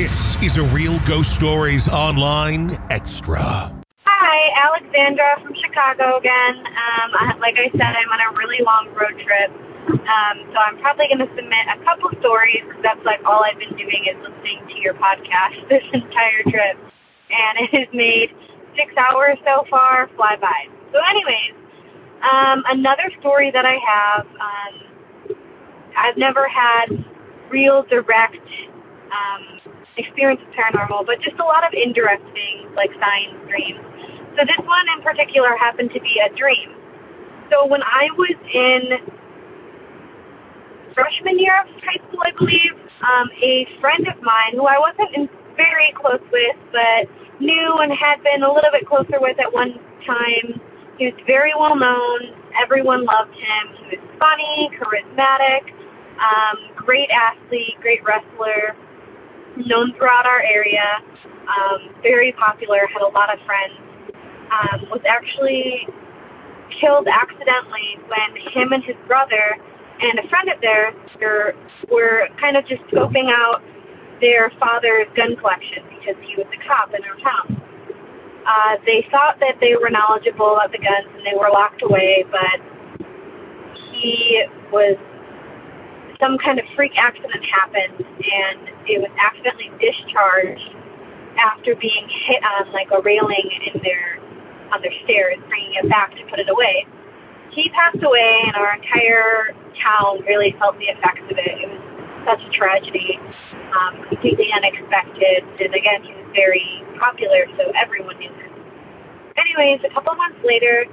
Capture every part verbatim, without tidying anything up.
This is a Real Ghost Stories Online Extra. Hi, Alexandra from Chicago again. Um, I, like I said, I'm on a really long road trip, um, so I'm probably going to submit a couple stories because that's like all I've been doing is listening to your podcast this entire trip, and it has made six hours so far fly by. So anyways, um, another story that I have, um, I've never had real direct um, experience with paranormal, but just a lot of indirect things like signs, dreams. So this one in particular happened to be a dream. So when I was in freshman year of high school, I believe, um, a friend of mine who I wasn't in very close with, but knew and had been a little bit closer with at one time. He was very well known. Everyone loved him. He was funny, charismatic, um, great athlete, great wrestler, known throughout our area, um, very popular, had a lot of friends. Um, was actually killed accidentally when him and his brother and a friend of theirs were, were kind of just scoping out their father's gun collection because he was a cop in our town. Uh, they thought that they were knowledgeable about the guns and they were locked away, but he was, some kind of freak accident happened and it was accidentally discharged after being hit on like a railing in their on their stairs, bringing it back to put it away. He passed away, and our entire town really felt the effects of it. It was such a tragedy, um, completely unexpected, and again, he was very popular, so everyone knew him. Anyways, a couple months later,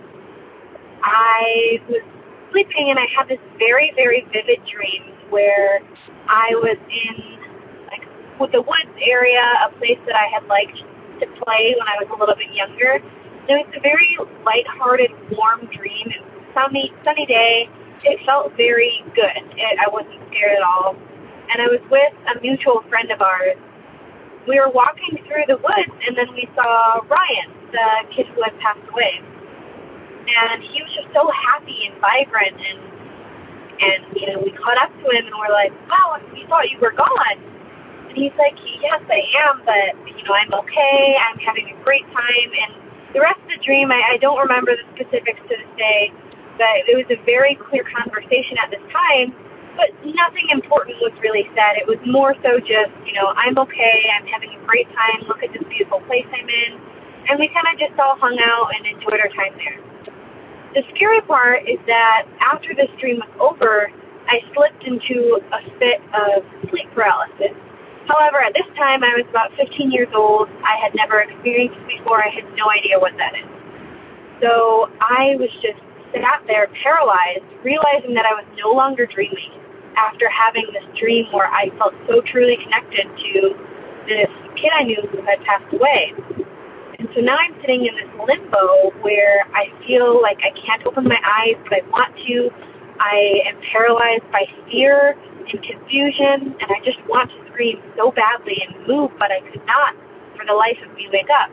I was sleeping, and I had this very, very vivid dream where I was in like with the woods area, a place that I had liked to play when I was a little bit younger. It was a very lighthearted, warm dream. It was a sunny, sunny day. It felt very good. It, I wasn't scared at all. And I was with a mutual friend of ours. We were walking through the woods, and then we saw Ryan, the kid who had passed away. And he was just so happy and vibrant. And, and you know, we caught up to him, and we're like, wow, we thought you were gone. And he's like, yes, I am, but, you know, I'm okay. I'm having a great time. And the rest of the dream, I, I don't remember the specifics to this day, but it was a very clear conversation at this time, but nothing important was really said. It was more so just, you know, I'm okay, I'm having a great time, look at this beautiful place I'm in, and we kind of just all hung out and enjoyed our time there. The scary part is that after this dream was over, I slipped into a fit of sleep paralysis. However, at this time, I was about fifteen years old. I had never experienced it before. I had no idea what that is. So I was just sat there paralyzed, realizing that I was no longer dreaming after having this dream where I felt so truly connected to this kid I knew who had passed away. And so now I'm sitting in this limbo where I feel like I can't open my eyes, but I want to. I am paralyzed by fear and confusion, and I just want to scream so badly and move, but I could not for the life of me wake up.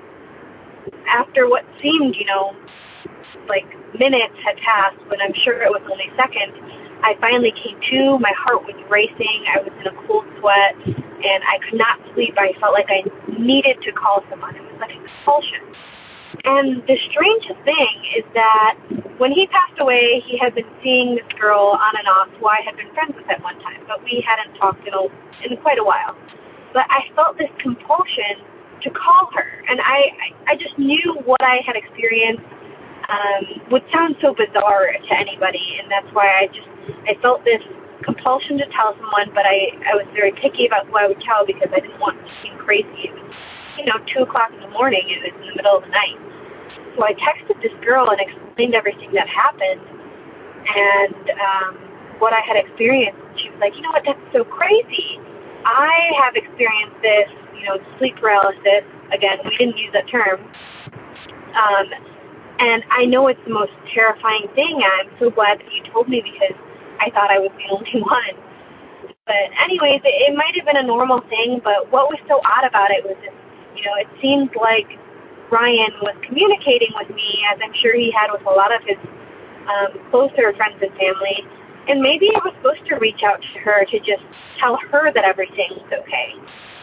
After what seemed, you know, like minutes had passed, but I'm sure it was only seconds, I finally came to. My heart was racing. I was in a cold sweat, and I could not sleep. I felt like I needed to call someone. It was like a compulsion. And the strangest thing is that when he passed away, he had been seeing this girl on and off who I had been friends with at one time, but we hadn't talked in, a, in quite a while. But I felt this compulsion to call her, and I, I, I just knew what I had experienced um, would sound so bizarre to anybody, and that's why I just, I felt this compulsion to tell someone, but I, I was very picky about who I would tell because I didn't want to seem crazy. It was, you know, two o'clock in the morning. It was in the middle of the night. So I texted this girl and explained everything that happened and um, what I had experienced. She was like, you know what, that's so crazy. I have experienced this, you know, sleep paralysis. Again, we didn't use that term. Um, and I know it's the most terrifying thing. I'm so glad that you told me because I thought I was the only one. But anyways, it, it might have been a normal thing, but what was so odd about it was, this, you know, it seemed like Ryan was communicating with me, as I'm sure he had with a lot of his um, closer friends and family, and maybe I was supposed to reach out to her to just tell her that everything's okay.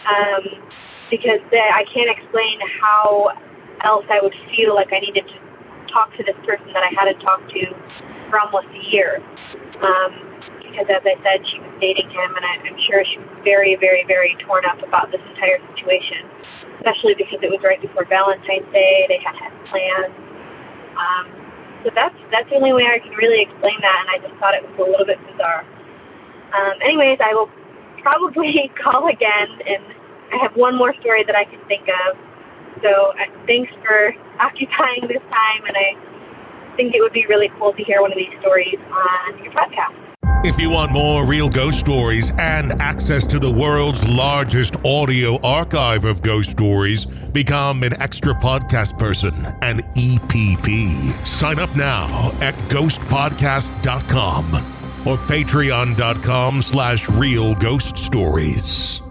um, because they, I can't explain how else I would feel like I needed to talk to this person that I hadn't talked to for almost a year. Um, because as I said, she was dating him, and I, I'm sure she was very, very, very torn up about this entire situation, especially because it was right before Valentine's Day. They had had plans. Um, so that's that's the only way I can really explain that, and I just thought it was a little bit bizarre. Um, anyways, I will probably call again, and I have one more story that I can think of. So uh, thanks for occupying this time, and I think it would be really cool to hear one of these stories on your podcast. If you want more real ghost stories and access to the world's largest audio archive of ghost stories, become an extra podcast person, an E P P. Sign up now at ghost podcast dot com or patreon dot com slash real ghost stories.